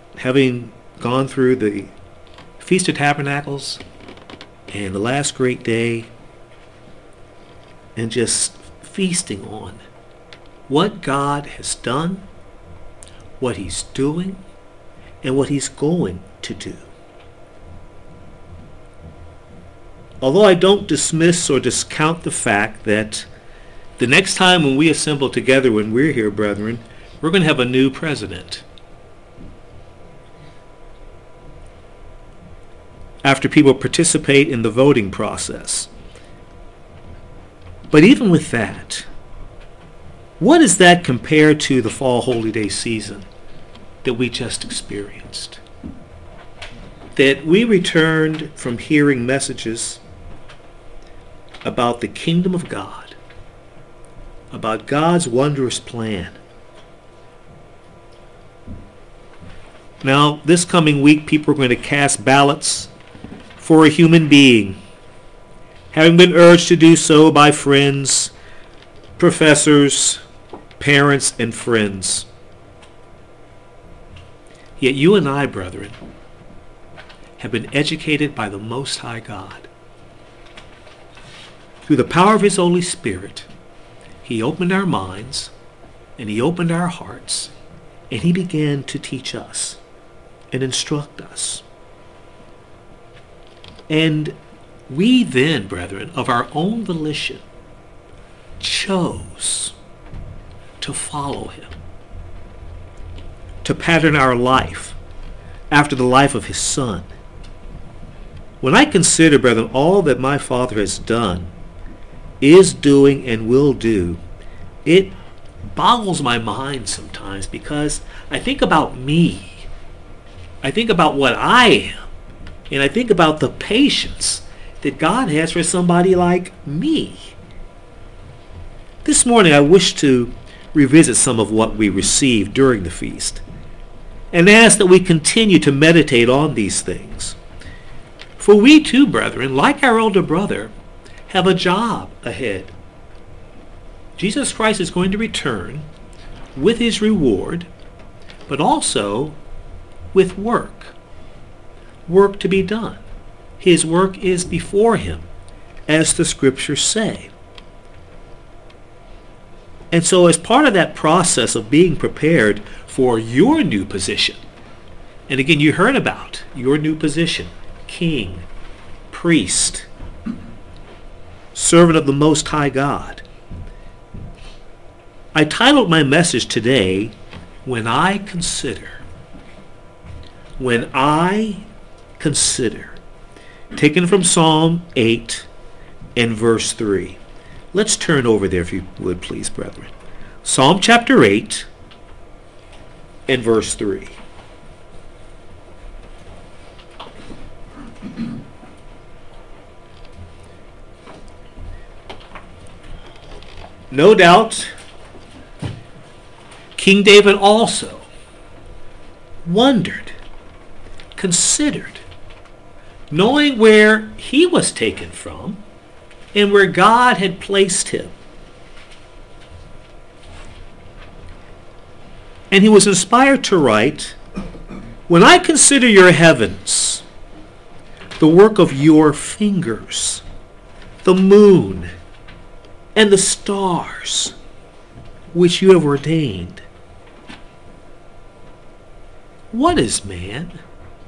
having gone through the Feast of Tabernacles and the last great day, and just feasting on what God has done, what he's doing, and what he's going to do. Although I don't dismiss or discount the fact that the next time when we assemble together, when we're here, brethren, we're going to have a new president. After people participate in the voting process. But even with that, what is that compared to the fall holy day season that we just experienced? That we returned from hearing messages about the kingdom of God, about God's wondrous plan. Now, this coming week, people are going to cast ballots for a human being, having been urged to do so by friends, professors, parents, and friends. Yet you and I, brethren, have been educated by the Most High God. Through the power of his Holy Spirit, he opened our minds, and he opened our hearts, and he began to teach us and instruct us. And we then, brethren, of our own volition, chose to follow him, to pattern our life after the life of his Son. When I consider, brethren, all that my Father has done, is doing, and will do, it boggles my mind sometimes, because I think about me. I think about what I am. And I think about the patience that God has for somebody like me. This morning I wish to revisit some of what we received during the feast and ask that we continue to meditate on these things. For we too, brethren, like our older brother, have a job ahead. Jesus Christ is going to return with his reward, but also with work. Work to be done. His work is before him, as the scriptures say. And so as part of that process of being prepared for your new position, and again, you heard about your new position, king, priest, servant of the Most High God. I titled my message today, When I Consider. When I consider. Taken from Psalm 8 and verse 3. Let's turn over there if you would please, brethren. Psalm chapter 8 and verse 3. No doubt, King David also wondered, considered, knowing where he was taken from and where God had placed him. And he was inspired to write, when I consider your heavens, the work of your fingers, the moon and the stars which you have ordained. What is man?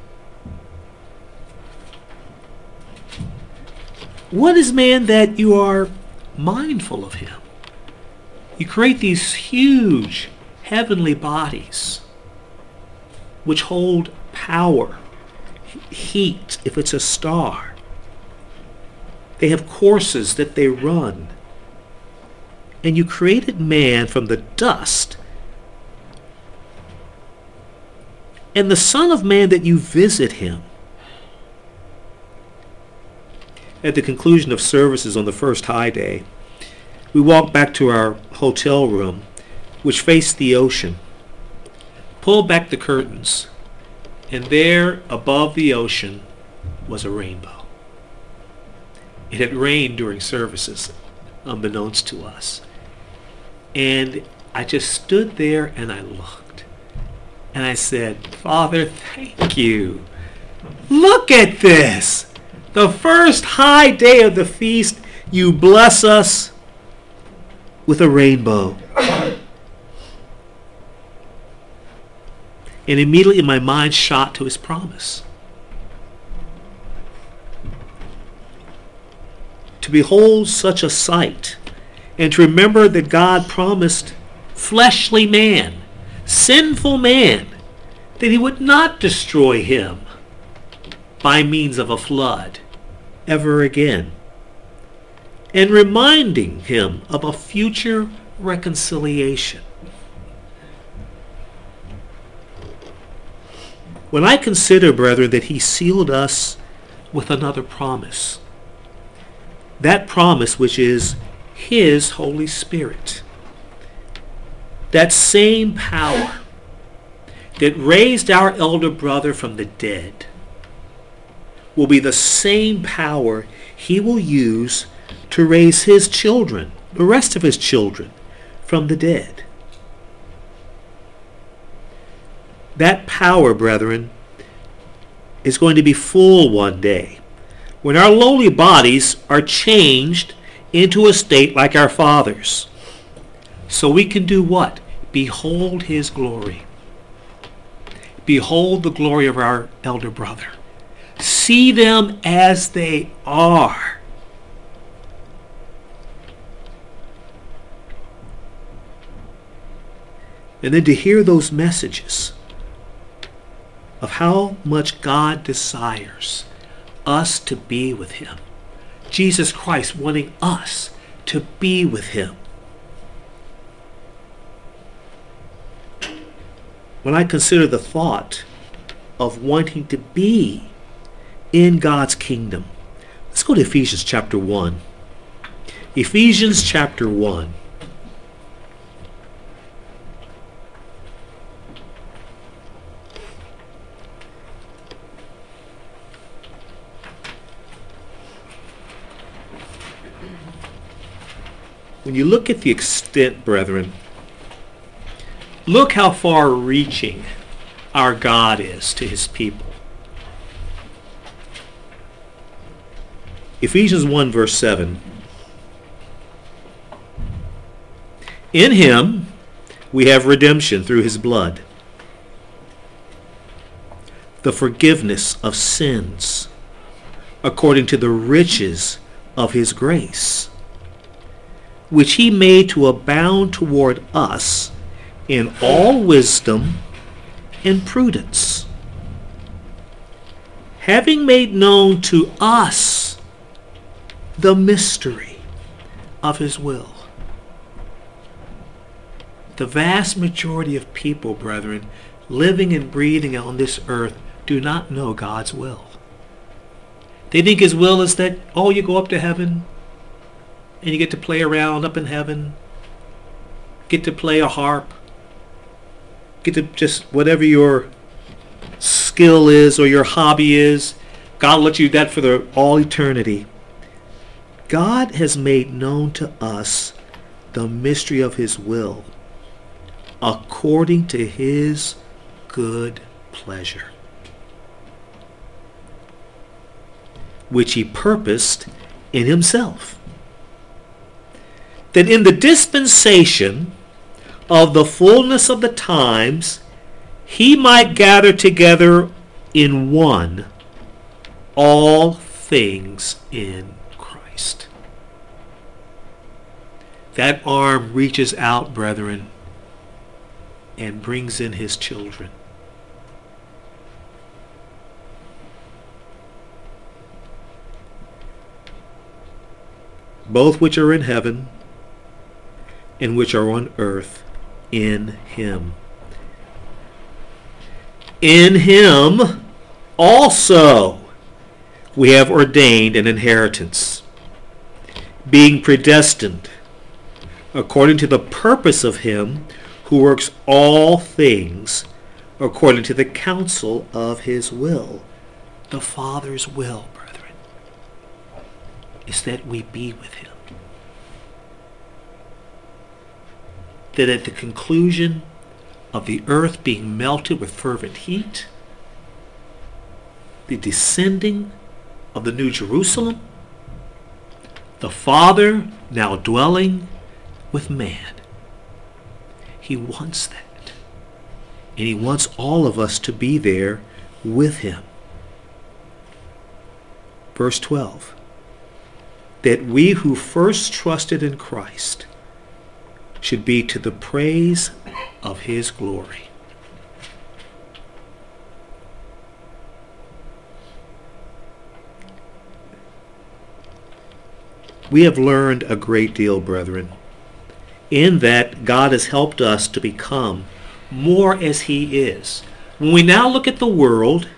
What is man that you are mindful of him? You create these huge heavenly bodies which hold power, heat if it's a star. They have courses that they run. And you created man from the dust. And the Son of Man that you visit him. At the conclusion of services on the first high day, we walked back to our hotel room, which faced the ocean, pulled back the curtains, and there above the ocean was a rainbow. It had rained during services, unbeknownst to us. And I just stood there and I looked. And I said, Father, thank you. Look at this. The first high day of the feast, you bless us with a rainbow. And immediately my mind shot to his promise. To behold such a sight, and to remember that God promised fleshly man, sinful man, that he would not destroy him by means of a flood ever again, and reminding him of a future reconciliation. When I consider, brethren, that he sealed us with another promise, that promise which is his Holy Spirit, that same power that raised our elder brother from the dead will be the same power he will use to raise his children, the rest of his children, from the dead. That power, brethren, is going to be full one day, when our lowly bodies are changed into a state like our Father's. So we can do what? Behold his glory. Behold the glory of our elder brother. See them as they are. And then to hear those messages of how much God desires us to be with him. Jesus Christ wanting us to be with him. When I consider the thought of wanting to be in God's kingdom, let's go to Ephesians chapter 1. Ephesians chapter 1. When you look at the extent, brethren, look how far-reaching our God is to his people. Ephesians 1 verse 7. In him we have redemption through his blood, the forgiveness of sins, according to the riches of his grace, which he made to abound toward us in all wisdom and prudence, having made known to us the mystery of his will. The vast majority of people, brethren, living and breathing on this earth do not know God's will. They think his will is that, oh, you go up to heaven and you get to play around up in heaven, get to play a harp, get to just whatever your skill is or your hobby is, God will let you do that for all eternity. God has made known to us the mystery of his will, according to his good pleasure, which he purposed in himself, that in the dispensation of the fullness of the times he might gather together in one all things in Christ. That arm reaches out, brethren, and brings in his children. Both which are in heaven and which are on earth in him. In him also we have ordained an inheritance, being predestined according to the purpose of him who works all things according to the counsel of his will. The Father's will, brethren, is that we be with him. That at the conclusion of the earth being melted with fervent heat, the descending of the New Jerusalem, the Father now dwelling with man. He wants that. And he wants all of us to be there with him. Verse 12. That we who first trusted in Christ should be to the praise of his glory. We have learned a great deal, brethren, in that God has helped us to become more as he is. When we now look at the world,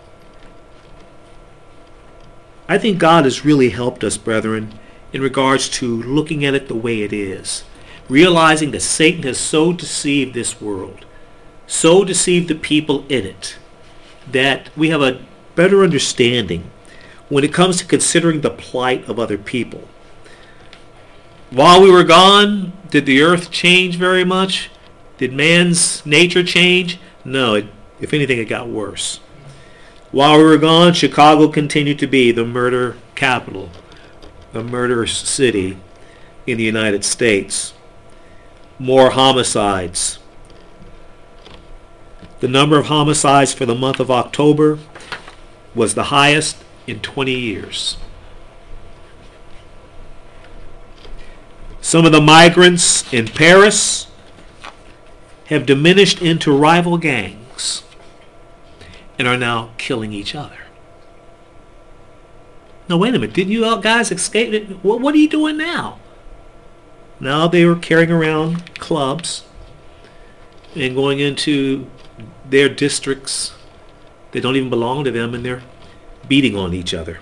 I think God has really helped us, brethren, in regards to looking at it the way it is. Realizing that Satan has so deceived this world, so deceived the people in it, that we have a better understanding when it comes to considering the plight of other people. While we were gone, did the earth change very much? Did man's nature change? No, if anything, it got worse. While we were gone, Chicago continued to be the murder capital, the murderous city in the United States. More homicides. The number of homicides for the month of October was the highest in 20 years. Some of the migrants in Paris have diminished into rival gangs and are now killing each other. Now wait a minute, didn't you guys escape? What are you doing now? Now they were carrying around clubs and going into their districts that don't even belong to them, and they're beating on each other.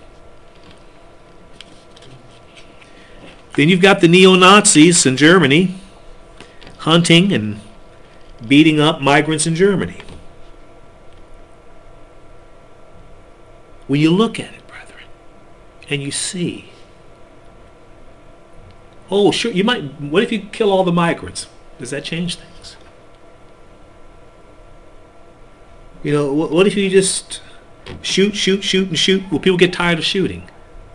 Then you've got the neo-Nazis in Germany hunting and beating up migrants in Germany. When you look at it, brethren, and you see, oh, sure, you might, what if you kill all the migrants? Does that change things? You know, what if you just shoot, and shoot? Will people get tired of shooting?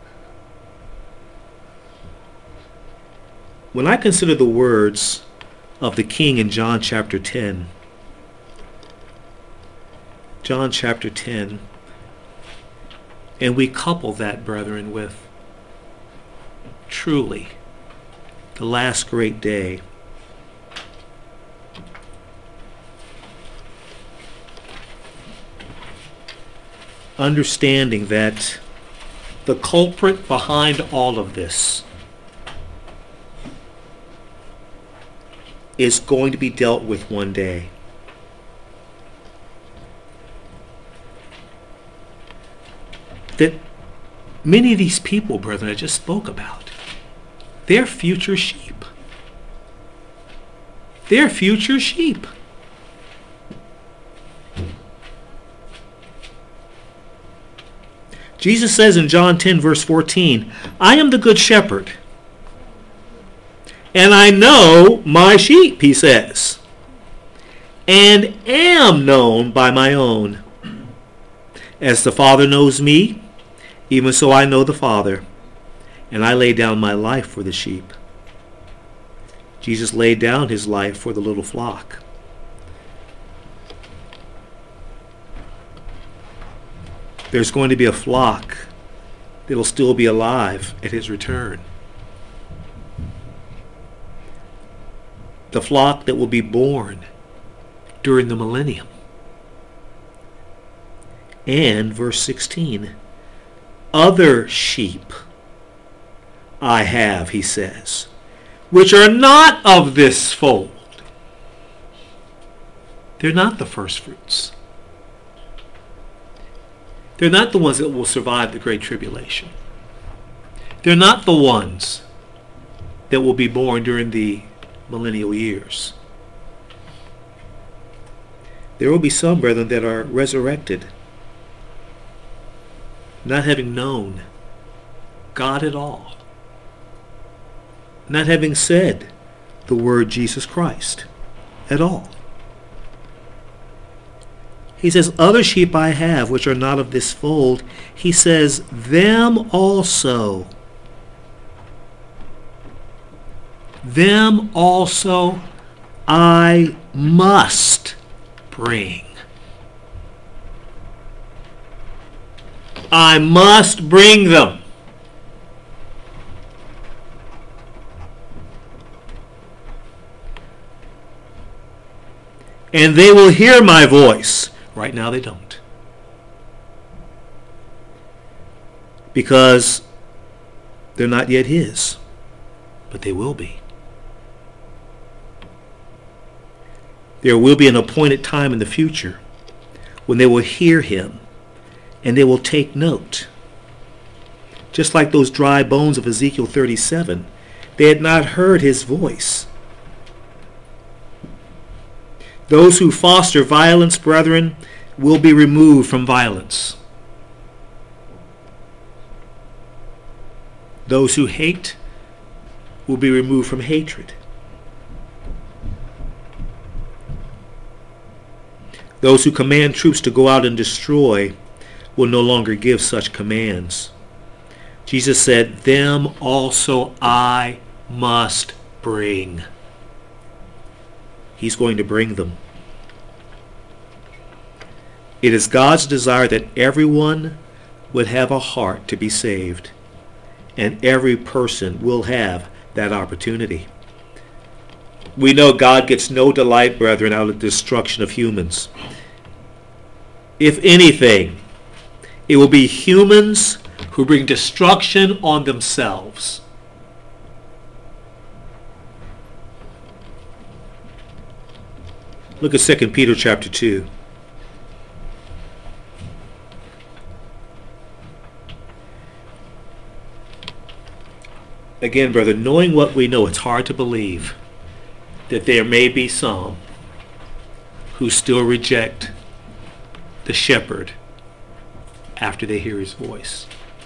When I consider the words of the king in John chapter 10, and we couple that, brethren, with truly the last great day, understanding that the culprit behind all of this is going to be dealt with one day. That many of these people, brethren, I just spoke about, they're future sheep. They're future sheep. Jesus says in John 10, verse 14, I am the good shepherd, and I know my sheep, he says, and am known by my own. As the Father knows me, even so I know the Father, and I lay down my life for the sheep. Jesus laid down his life for the little flock. There's going to be a flock that will still be alive at his return. The flock that will be born during the millennium. And verse 16, other sheep I have, he says, which are not of this fold. They're not the first fruits. They're not the ones that will survive the Great Tribulation. They're not the ones that will be born during the millennial years. There will be some, brethren, that are resurrected, not having known God at all, not having said the word Jesus Christ at all. He says, other sheep I have, which are not of this fold. He says, them also I must bring. I must bring them. And they will hear my voice. Right now they don't. Because they're not yet his. But they will be. There will be an appointed time in the future when they will hear him and they will take note. Just like those dry bones of Ezekiel 37, they had not heard his voice. Those who foster violence, brethren, will be removed from violence. Those who hate will be removed from hatred. Those who command troops to go out and destroy will no longer give such commands. Jesus said, them also I must bring. He's going to bring them. It is God's desire that everyone would have a heart to be saved, and every person will have that opportunity. We know God gets no delight, brethren, out of the destruction of humans. If anything, it will be humans who bring destruction on themselves. Look at 2 Peter chapter 2. Again, brother, knowing what we know, it's hard to believe that there may be some who still reject the shepherd after they hear his voice.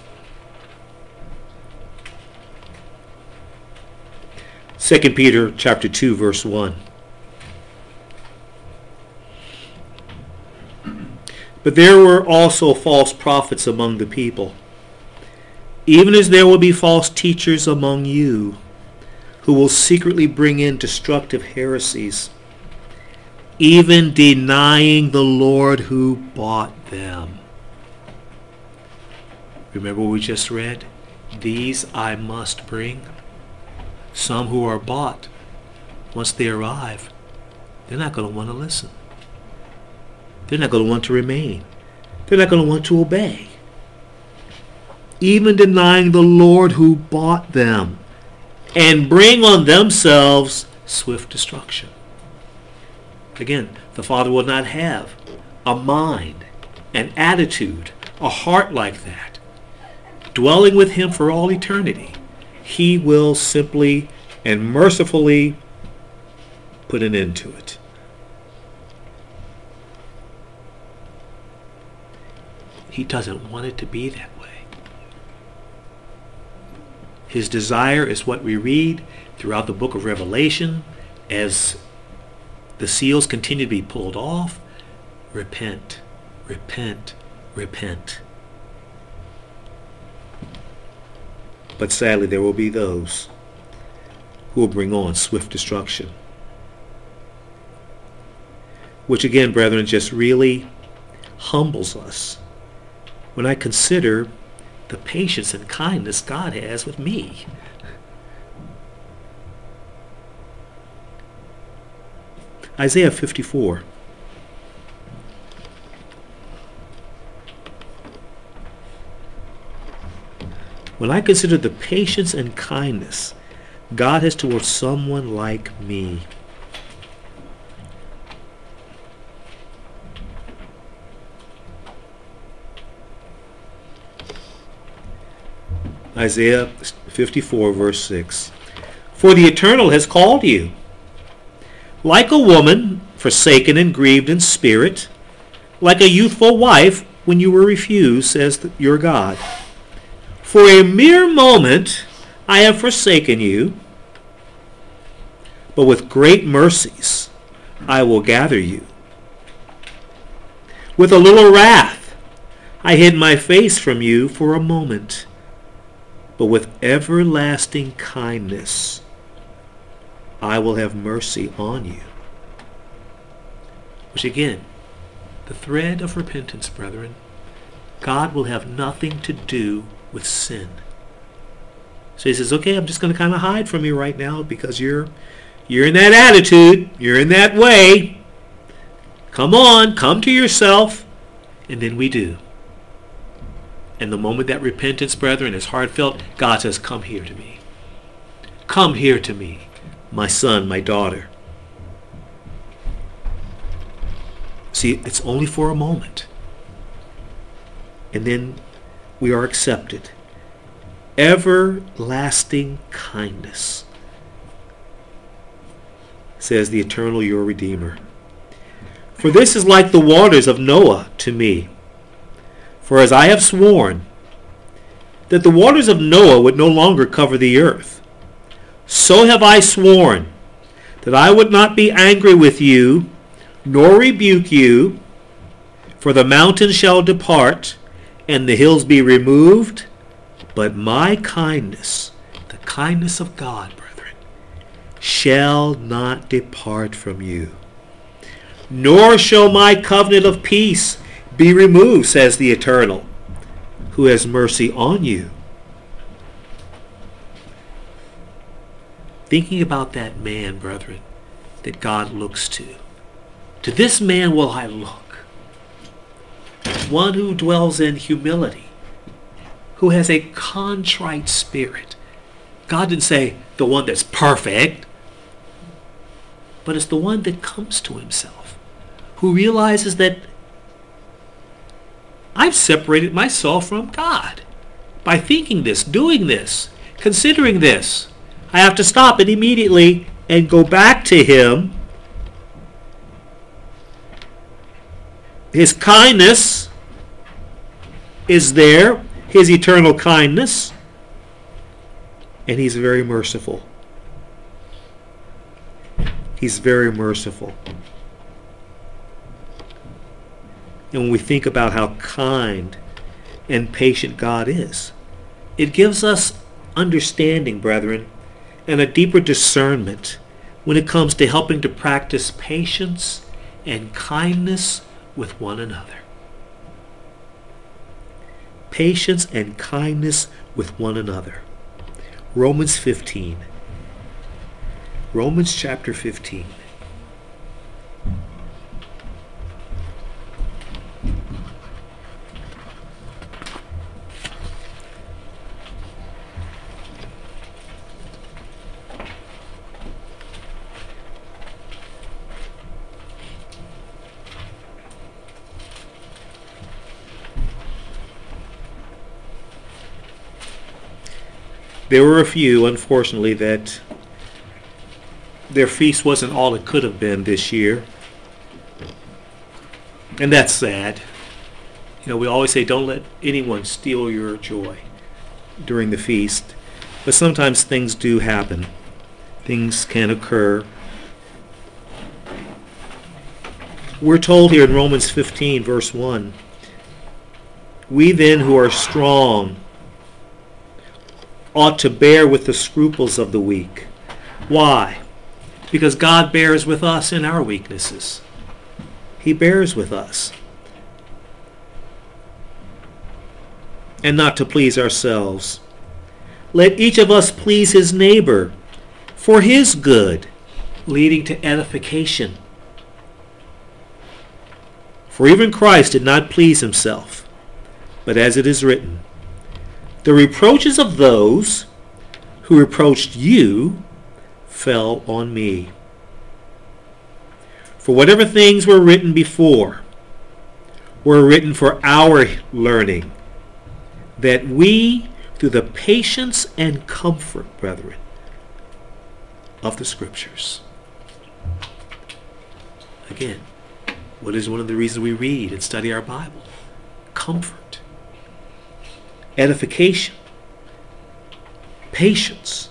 Second Peter chapter 2, verse 1. But there were also false prophets among the people, even as there will be false teachers among you, who will secretly bring in destructive heresies, even denying the Lord who bought them. Remember what we just read? These I must bring. Some who are bought, once they arrive, they're not going to want to listen. They're not going to want to remain. They're not going to want to obey. Even denying the Lord who bought them, and bring on themselves swift destruction. Again, the Father will not have a mind, an attitude, a heart like that, dwelling with him for all eternity. He will simply and mercifully put an end to it. He doesn't want it to be that way. His desire is what we read throughout the book of Revelation as the seals continue to be pulled off. Repent, repent, repent. But sadly, there will be those who will bring on swift destruction. Which again, brethren, just really humbles us when I consider the patience and kindness God has with me. Isaiah 54. When I consider the patience and kindness God has towards someone like me, Isaiah 54, verse 6. For the Eternal has called you, like a woman forsaken and grieved in spirit, like a youthful wife when you were refused, says your God. For a mere moment I have forsaken you, but with great mercies I will gather you. With a little wrath I hid my face from you for a moment, but with everlasting kindness I will have mercy on you. Which again, the thread of repentance, brethren, God will have nothing to do with sin. So he says, okay, I'm just going to kind of hide from you right now because you're in that attitude. You're in that way. Come on, come to yourself. And then we do. And the moment that repentance, brethren, is heartfelt, God says, come here to me. Come here to me, my son, my daughter. See, it's only for a moment. And then we are accepted. Everlasting kindness, says the eternal your Redeemer. For this is like the waters of Noah to me. For as I have sworn that the waters of Noah would no longer cover the earth, so have I sworn that I would not be angry with you, nor rebuke you, for the mountains shall depart, and the hills be removed, but my kindness, the kindness of God, brethren, shall not depart from you. Nor shall my covenant of peace be removed, says the Eternal, who has mercy on you. Thinking about that man, brethren, that God looks to. To this man will I look. One who dwells in humility, who has a contrite spirit. God didn't say the one that's perfect, but it's the one that comes to himself, who realizes that I've separated myself from God by thinking this, doing this, considering this. I have to stop it immediately and go back to him. His kindness is there, his eternal kindness, and he's very merciful. He's very merciful. And when we think about how kind and patient God is, it gives us understanding, brethren, and a deeper discernment when it comes to helping to practice patience and kindness with one another. Patience and kindness with one another. Romans 15. Romans chapter 15. There were a few, unfortunately, that their feast wasn't all it could have been this year. And that's sad. You know, we always say don't let anyone steal your joy during the feast. But sometimes things do happen. Things can occur. We're told here in Romans 15, verse 1, we then who are strong ought to bear with the scruples of the weak. Why? Because God bears with us in our weaknesses. He bears with us. And not to please ourselves. Let each of us please his neighbor for his good, leading to edification. For even Christ did not please himself, but as it is written, the reproaches of those who reproached you fell on me. For whatever things were written before were written for our learning, that we, through the patience and comfort, brethren, of the Scriptures. Again, what is one of the reasons we read and study our Bible? Comfort. Edification, patience,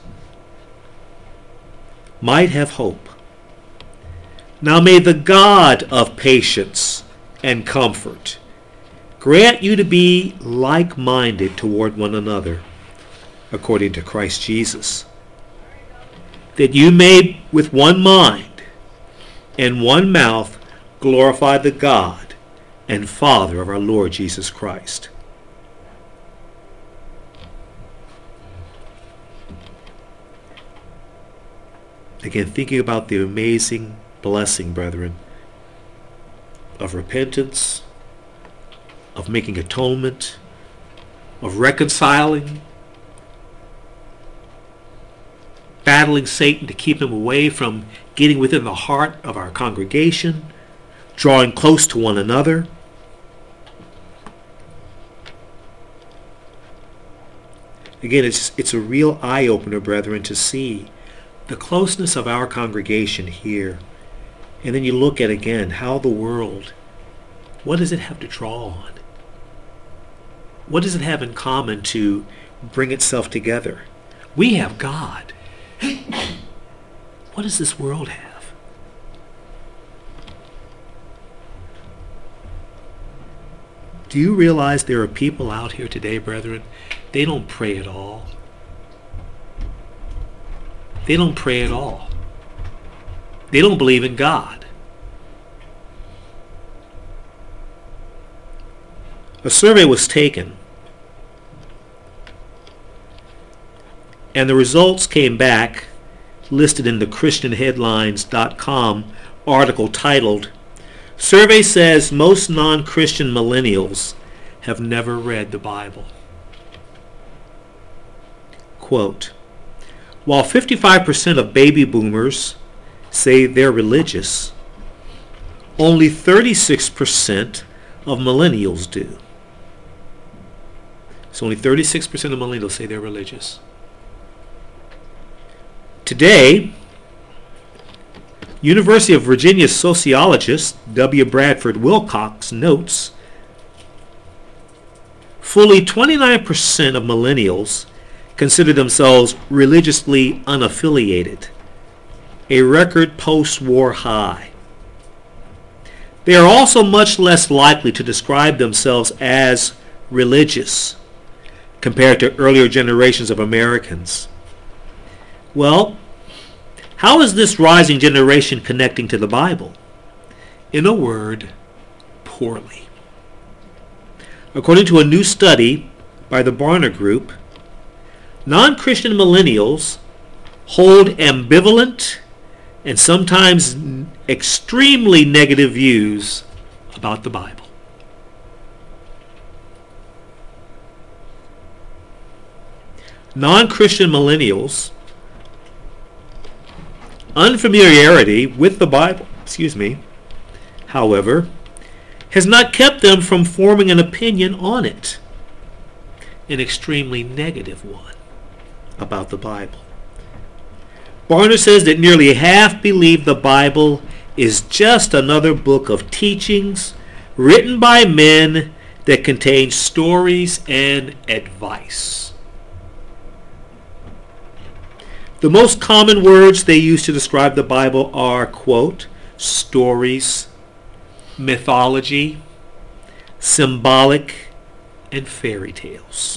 might have hope. Now may the God of patience and comfort. Grant you to be like-minded toward one another, according to Christ Jesus, that you may with one mind and one mouth glorify the God and Father of our Lord Jesus Christ. Again, thinking about the amazing blessing, brethren, of repentance, of making atonement, of reconciling, battling Satan to keep him away from getting within the heart of our congregation, drawing close to one another. Again, it's a real eye-opener, brethren, to see the closeness of our congregation here. And then you look at, again, how the world, what does it have to draw on? What does it have in common to bring itself together? We have God. What does this world have? Do you realize there are people out here today, brethren, they don't pray at all. They don't pray at all. They don't believe in God. A survey was taken, and the results came back listed in the ChristianHeadlines.com article titled, "Survey says most non-Christian millennials have never read the Bible." Quote, while 55% of baby boomers say they're religious, only 36% of millennials do. So only 36% of millennials say they're religious. Today, University of Virginia sociologist W. Bradford Wilcox notes fully 29% of millennials consider themselves religiously unaffiliated, a record post-war high. They are also much less likely to describe themselves as religious compared to earlier generations of Americans. Well, how is this rising generation connecting to the Bible? In a word, poorly. According to a new study by the Barna Group, non-Christian millennials hold ambivalent and sometimes extremely negative views about the Bible. Non-Christian millennials' unfamiliarity with the Bible, however, has not kept them from forming an opinion on it, an extremely negative one about the Bible. Barna says that nearly half believe the Bible is just another book of teachings written by men that contain stories and advice. The most common words they use to describe the Bible are, quote, stories, mythology, symbolic, and fairy tales.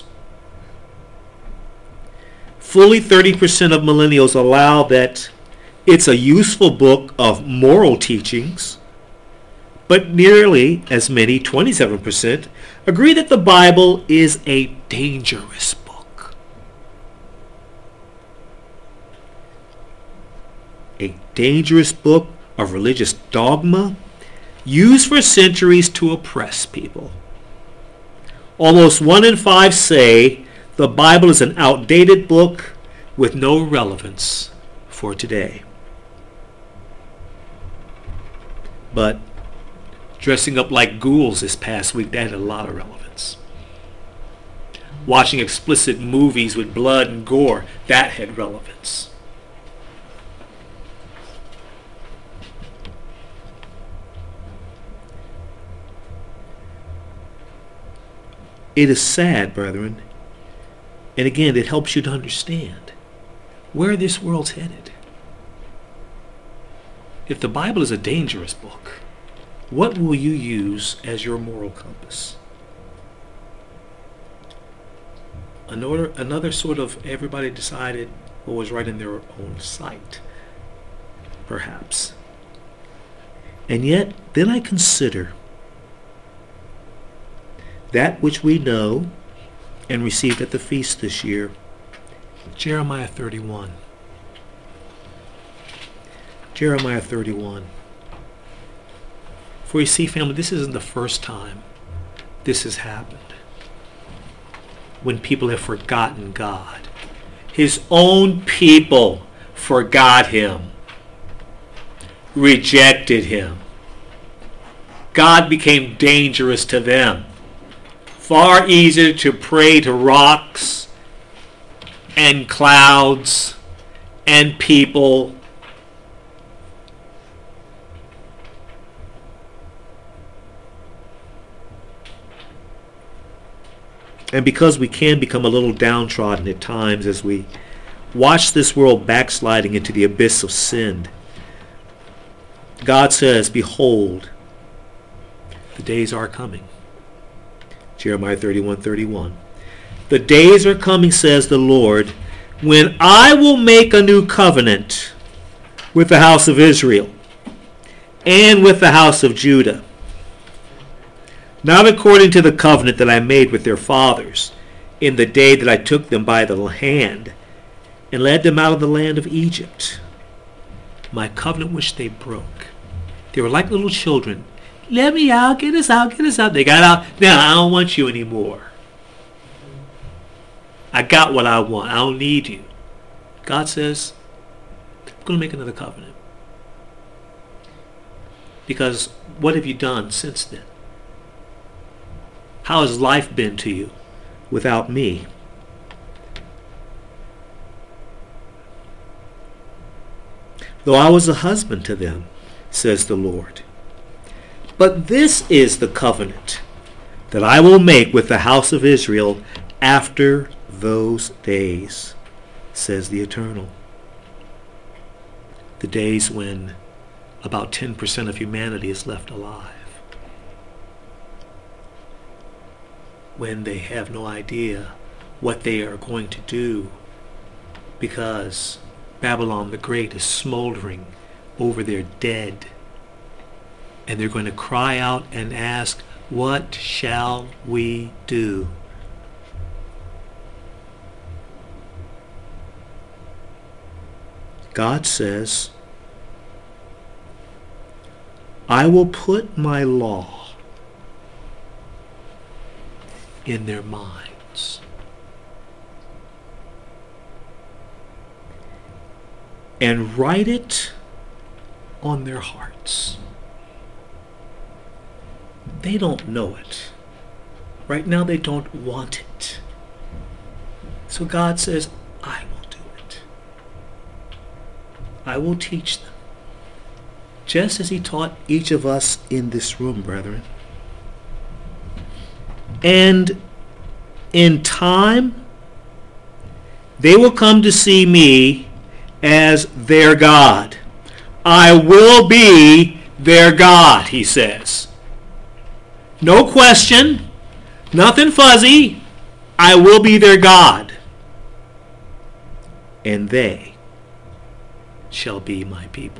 Fully 30% of millennials allow that it's a useful book of moral teachings, but nearly as many, 27%, agree that the Bible is a dangerous book. A dangerous book of religious dogma used for centuries to oppress people. Almost 1 in 5 say the Bible is an outdated book with no relevance for today. But dressing up like ghouls this past week, that had a lot of relevance. Watching explicit movies with blood and gore, that had relevance. It is sad, brethren, and again, it helps you to understand where this world's headed. If the Bible is a dangerous book, What will you use as your moral compass? Another sort of everybody decided what was right in their own sight, perhaps. And yet, then I consider that which we know and received at the feast this year, Jeremiah 31. Jeremiah 31. For you see, family, this isn't the first time this has happened. When people have forgotten God. His own people forgot him, rejected him. God became dangerous to them. Far easier to pray to rocks and clouds and people. And because we can become a little downtrodden at times as we watch this world backsliding into the abyss of sin, God says, behold, the days are coming. Jeremiah 31:31. The days are coming, says the Lord, when I will make a new covenant with the house of Israel and with the house of Judah. Not according to the covenant that I made with their fathers in the day that I took them by the hand and led them out of the land of Egypt. My covenant which they broke. They were like little children. Let me out, get us out, get us out. They got out. Now I don't want you anymore. I got what I want. I don't need you. God says, I'm going to make another covenant. Because what have you done since then? How has life been to you without me? Though I was a husband to them, says the Lord. But this is the covenant that I will make with the house of Israel after those days, says the Eternal. The days when about 10% of humanity is left alive. When they have no idea what they are going to do because Babylon the Great is smoldering over their dead. And they're going to cry out and ask, what shall we do? God says, I will put my law in their minds. And write it on their hearts. They don't know it. Right now they don't want it. So God says, I will do it. I will teach them. Just as he taught each of us in this room, brethren. And in time, they will come to see me as their God. I will be their God, he says. No question, nothing fuzzy. I will be their God. And they shall be my people.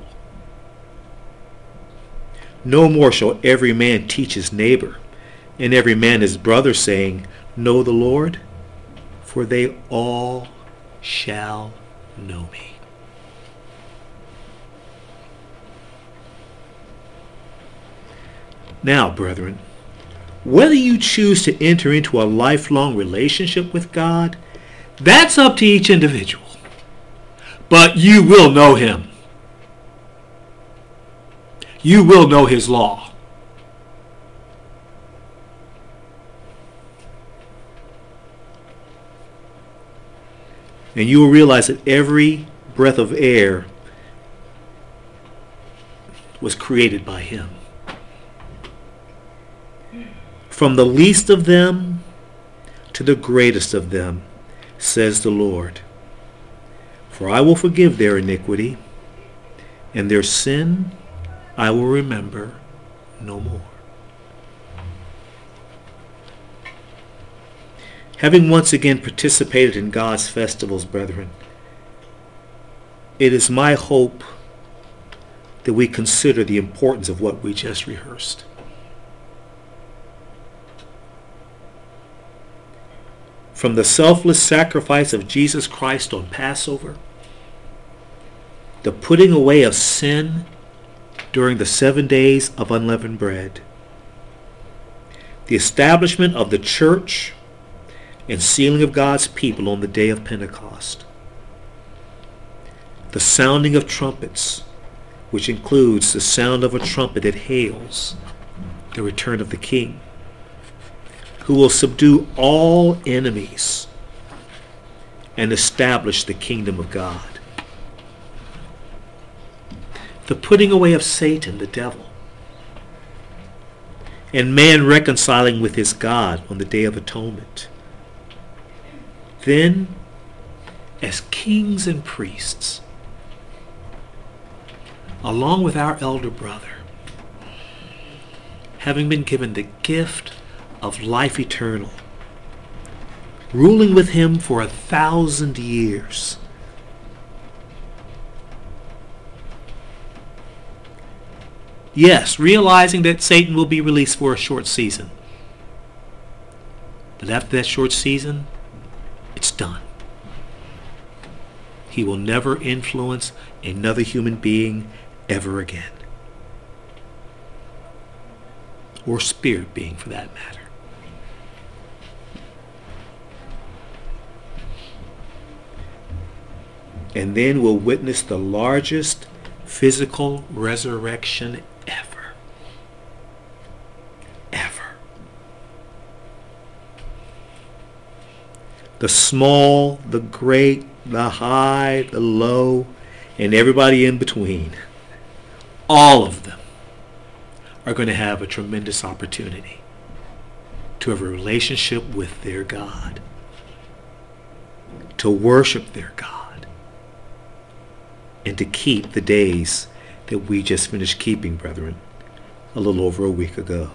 No more shall every man teach his neighbor, and every man his brother, saying, know the Lord, for they all shall know me. Now, brethren, whether you choose to enter into a lifelong relationship with God, that's up to each individual. But you will know him. You will know his law. And you will realize that every breath of air was created by him. From the least of them to the greatest of them, says the Lord. For I will forgive their iniquity, and their sin I will remember no more. Having once again participated in God's festivals, brethren, it is my hope that we consider the importance of what we just rehearsed. From the selfless sacrifice of Jesus Christ on Passover, the putting away of sin during the 7 days of unleavened bread, the establishment of the church and sealing of God's people on the day of Pentecost, the sounding of trumpets, which includes the sound of a trumpet that hails the return of the King, who will subdue all enemies and establish the kingdom of God. The putting away of Satan, the devil, and man reconciling with his God on the Day of Atonement. Then, as kings and priests, along with our elder brother, having been given the gift of life eternal, ruling with him for 1,000 years, yes, realizing that Satan will be released for a short season. But after that short season, it's done. He will never influence another human being ever again. Or spirit being, for that matter. And then we'll witness the largest physical resurrection ever. Ever. The small, the great, the high, the low, and everybody in between, all of them are going to have a tremendous opportunity to have a relationship with their God, to worship their God, and to keep the days that we just finished keeping, brethren, a little over a week ago.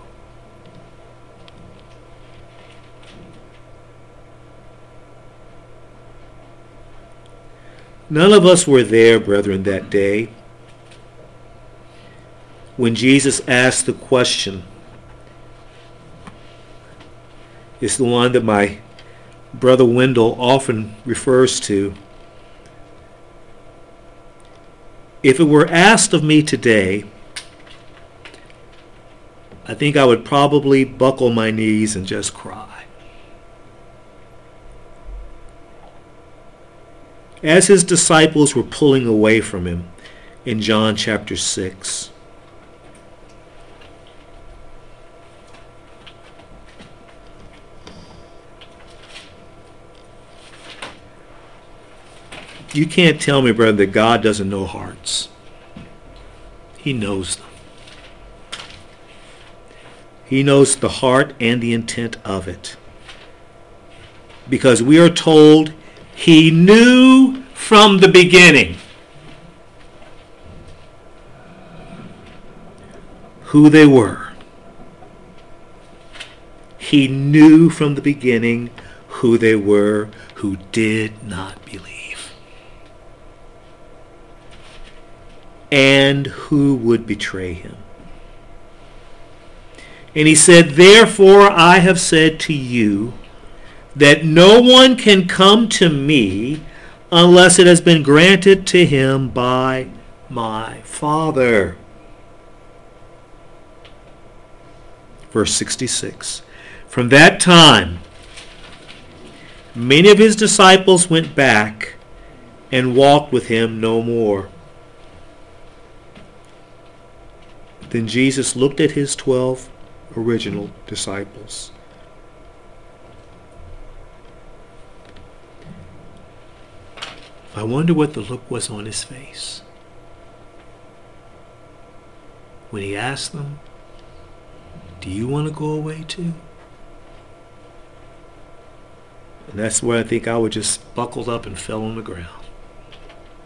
None of us were there, brethren, that day when Jesus asked the question. It's the one that my brother Wendell often refers to. If it were asked of me today, I think I would probably buckle my knees and just cry. As his disciples were pulling away from him in John chapter 6, you can't tell me, brother, that God doesn't know hearts. He knows them. He knows the heart and the intent of it. Because we are told he knew from the beginning who they were. He knew from the beginning who they were who did not believe, and who would betray him. And he said, therefore I have said to you that no one can come to me unless it has been granted to him by my Father. Verse 66. From that time, many of his disciples went back and walked with him no more. Then Jesus looked at his 12 original disciples. I wonder what the look was on his face when he asked them, do you want to go away too? And that's where I think I would just buckled up and fell on the ground.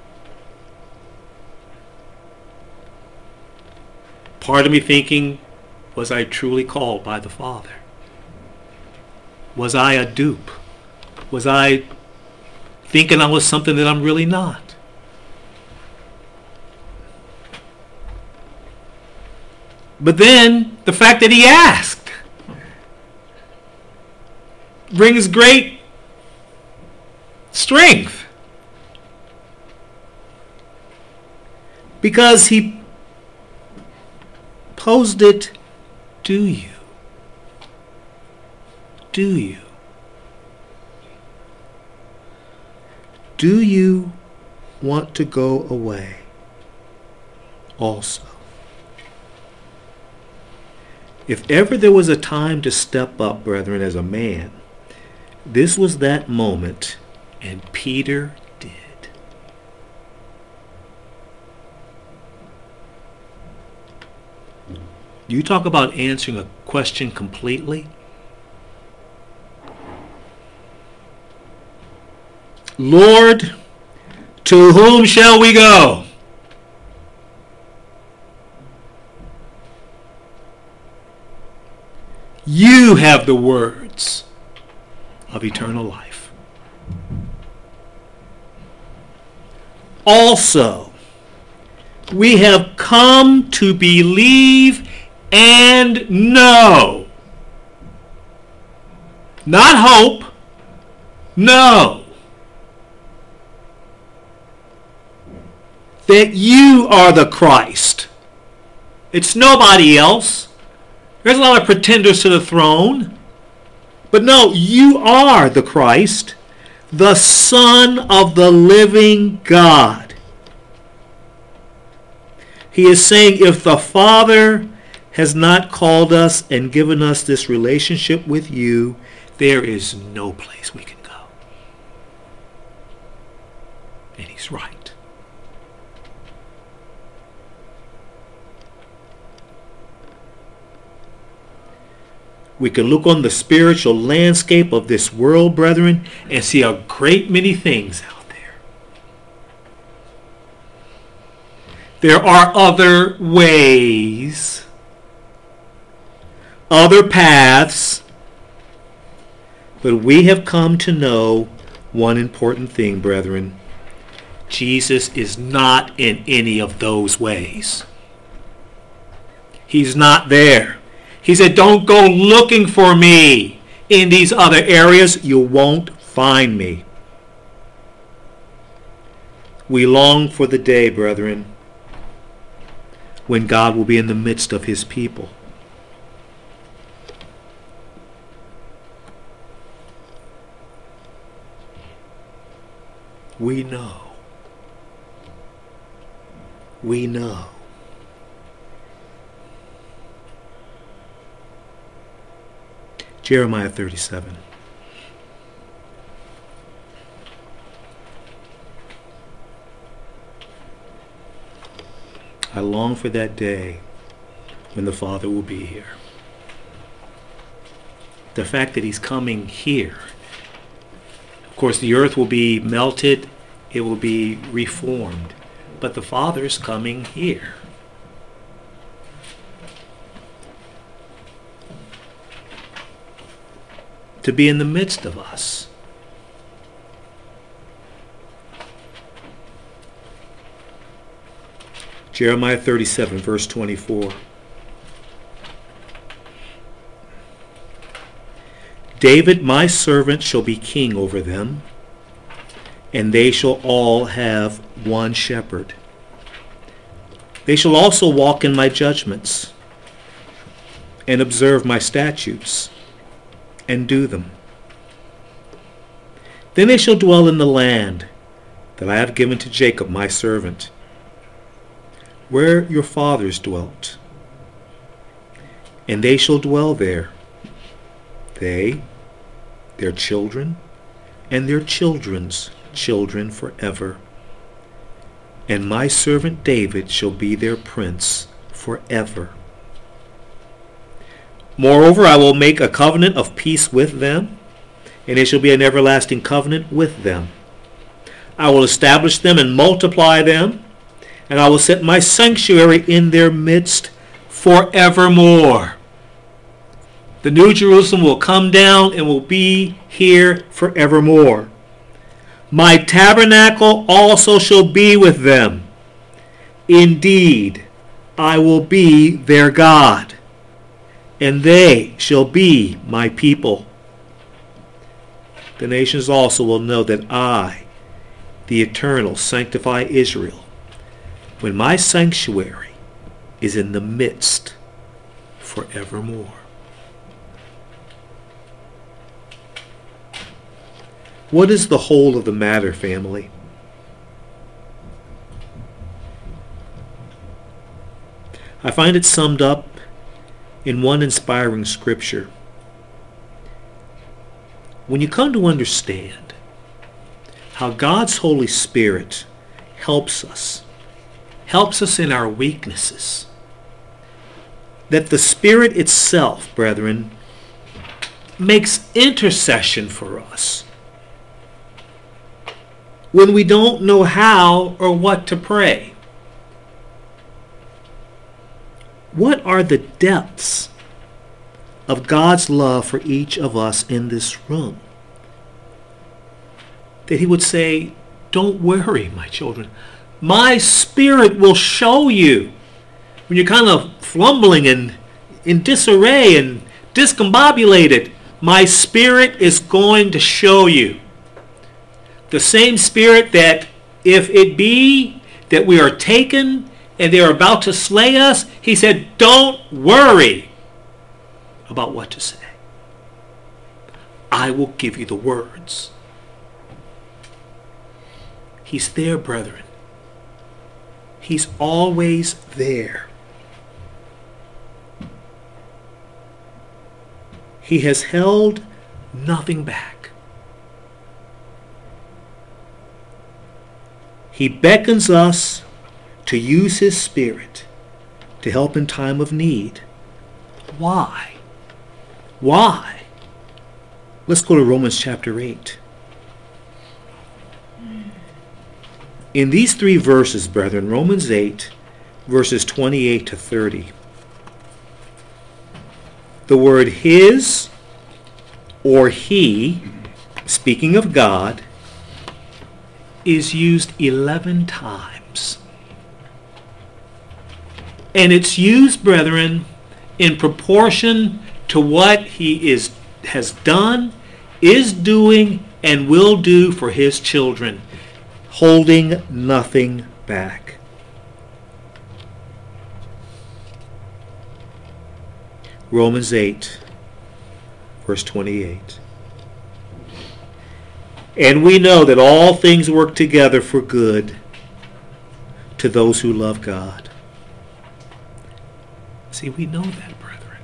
Part of me thinking Was I truly called by the Father? Was I a dupe? Was I thinking I was something that I'm really not? But then the fact that he asked brings great strength, because he posed it, do you? Do you? Do you want to go away also? If ever there was a time to step up, brethren, as a man, this was that moment, and Peter did. You talk about answering a question completely. Lord, to whom shall we go? You have the words of eternal life. Also, we have come to believe and know. Not hope. Know. That you are the Christ. It's nobody else. There's a lot of pretenders to the throne. But no, you are the Christ, the Son of the living God. He is saying, if the Father has not called us and given us this relationship with you, there is no place we can go. And he's right. We can look on the spiritual landscape of this world, brethren, and see a great many things out there. There are other ways, other paths, but we have come to know one important thing, brethren. Jesus is not in any of those ways. He's not there. He said, don't go looking for me in these other areas. You won't find me. We long for the day, brethren, when God will be in the midst of his people. We know. We know. Jeremiah 37. I long for that day when the Father will be here. The fact that he's coming here. Of course, the earth will be melted. It will be reformed. But the Father is coming here. To be in the midst of us. Jeremiah 37, verse 24. David, my servant, shall be king over them, and they shall all have one shepherd. They shall also walk in my judgments, and observe my statutes, and do them. Then they shall dwell in the land that I have given to Jacob my servant, where your fathers dwelt. And they shall dwell there, they, their children, and their children's children forever. And my servant David shall be their prince forever. Moreover, I will make a covenant of peace with them, and it shall be an everlasting covenant with them. I will establish them and multiply them, and I will set my sanctuary in their midst forevermore. The New Jerusalem will come down and will be here forevermore. My tabernacle also shall be with them. Indeed, I will be their God, and they shall be my people. The nations also will know that I, the Eternal, sanctify Israel, when my sanctuary is in the midst forevermore. What is the whole of the matter, family? I find it summed up in one inspiring scripture. When you come to understand how God's Holy Spirit helps us in our weaknesses, that the Spirit itself, brethren, makes intercession for us when we don't know how or what to pray. What are the depths of God's love for each of us in this room? That he would say, don't worry, my children. My Spirit will show you. When you're kind of fumbling and in disarray and discombobulated, my Spirit is going to show you. The same Spirit that if it be that we are taken and they are about to slay us, he said, don't worry about what to say. I will give you the words. He's there, brethren. He's always there. He has held nothing back. He beckons us to use his Spirit to help in time of need. Why? Why? Let's go to Romans chapter 8. In these three verses, brethren, Romans 8, verses 28 to 30, the word his or he, speaking of God, is used 11 times. And it's used, brethren, in proportion to what he has done, is doing, and will do for his children, holding nothing back. Romans 8, verse 28. And we know that all things work together for good to those who love God. See, we know that, brethren.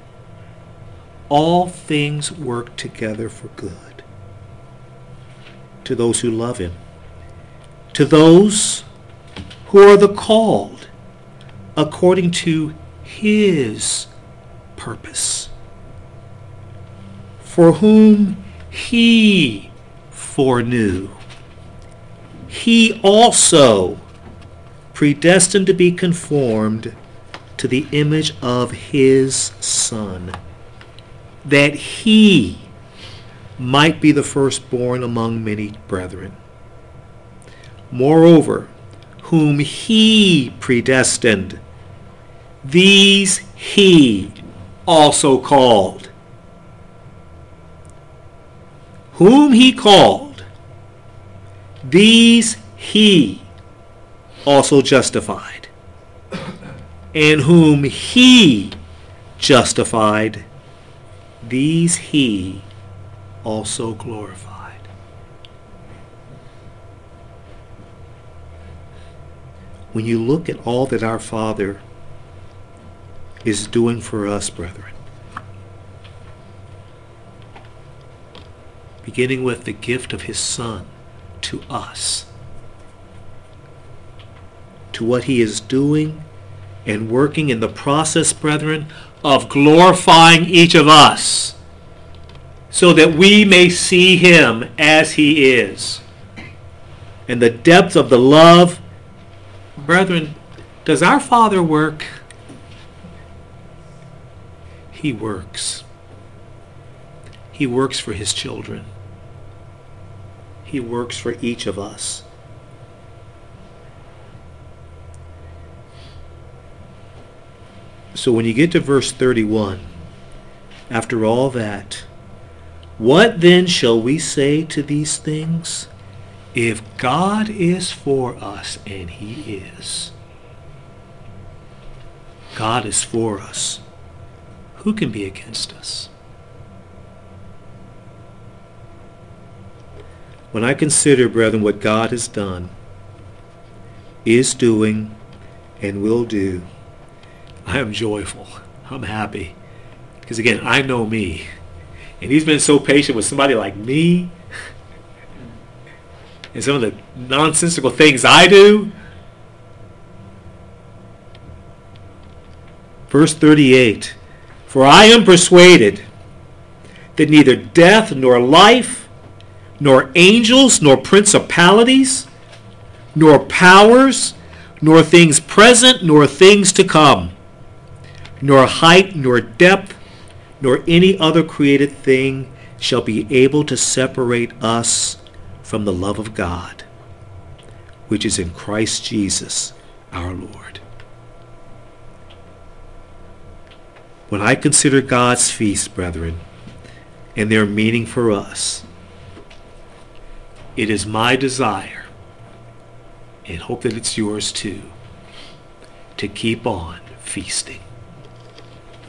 All things work together for good to those who love him, to those who are the called according to his purpose, for whom he foreknew, he also predestined to be conformed to the image of his Son, that he might be the firstborn among many brethren. Moreover, whom he predestined, these he also called. Whom he called, these he also justified. And whom he justified, these he also glorified. When you look at all that our Father is doing for us, brethren, beginning with the gift of his Son to us, to what he is doing and working in the process, brethren, of glorifying each of us so that we may see him as he is. And the depth of the love, brethren, does our Father work? He works. He works for his children. He works for each of us. So when you get to verse 31, after all that, what then shall we say to these things? If God is for us, and he is, God is for us, who can be against us? When I consider, brethren, what God has done, is doing, and will do, I am joyful. I'm happy. Because again, I know me. And he's been so patient with somebody like me and some of the nonsensical things I do. Verse 38, for I am persuaded that neither death nor life, nor angels, nor principalities, nor powers, nor things present, nor things to come, nor height, nor depth, nor any other created thing shall be able to separate us from the love of God, which is in Christ Jesus our Lord. When I consider God's feasts, brethren, and their meaning for us, it is my desire, and hope that it's yours too, to keep on feasting.